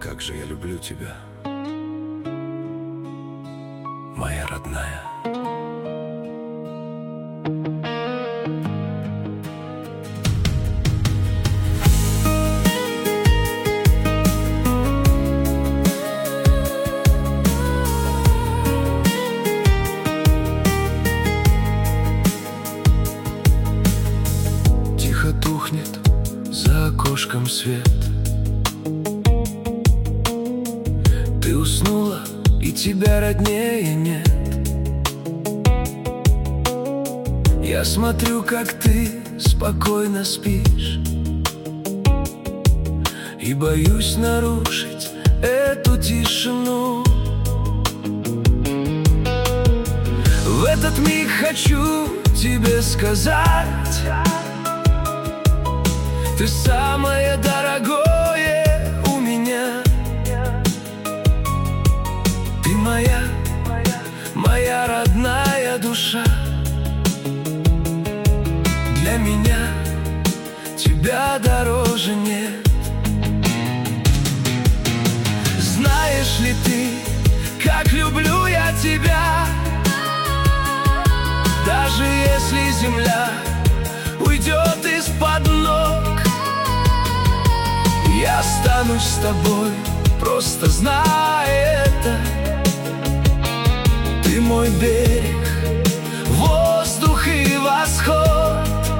Как же я люблю тебя, моя родная. Тихо тухнет за окошком свет. Ты уснула, и тебя роднее нет. Я смотрю, как ты спокойно спишь, и боюсь нарушить эту тишину. В этот миг хочу тебе сказать: ты самое дорогое у меня. Ты моя родная душа. Для меня тебя дороже нет. Знаешь ли ты, как люблю я тебя? Даже если земля уйдет из-под ног, я останусь с тобой, просто знай это. Ты мой берег, воздух и восход.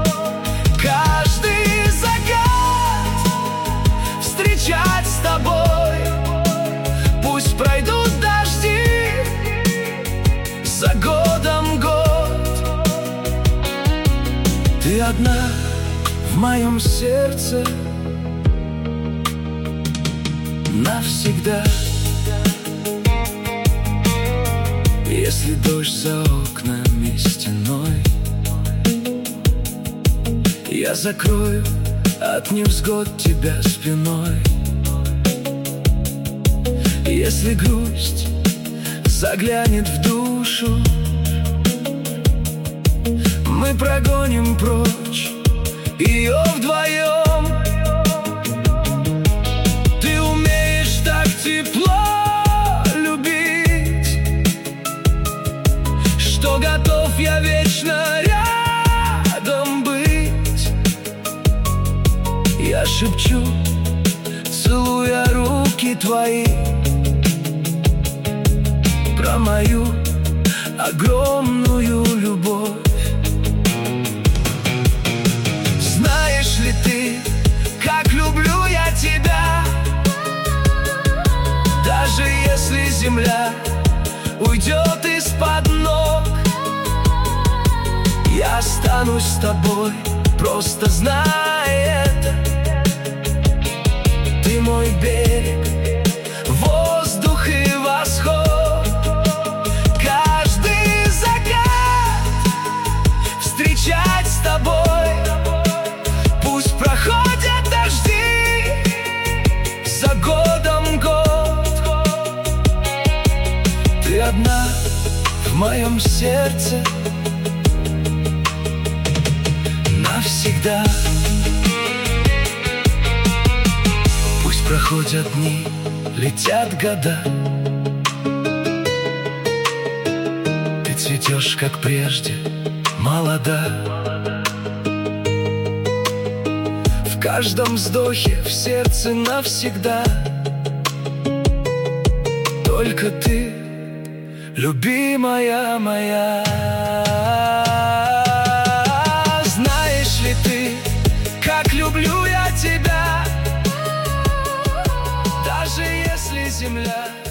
Каждый закат встречать с тобой. Пусть пройдут дожди, за годом год. Ты одна в моем сердце навсегда. Если дождь за окнами стеной, я закрою от невзгод тебя спиной. Если грусть заглянет в душу, мы прогоним прочь ее вдвоем. Ты умеешь так тепло любить, что готов я вечно рядом быть. Я шепчу, целуя руки твои, про мою огромную любовь. Знаешь ли ты, как люблю я тебя? Даже если земля уйдет из-под ног, я останусь с тобой, просто знай это. Ты мой берег, воздух и восход. Каждый закат встречать с тобой. Пусть проходят дожди, за годом год. Ты одна в моем сердце навсегда. Пусть проходят дни, летят года. Ты цветешь, как прежде, молода. В каждом вздохе, в сердце навсегда. Только ты, любимая моя. Знаешь ли ты, как люблю я тебя? Даже если земля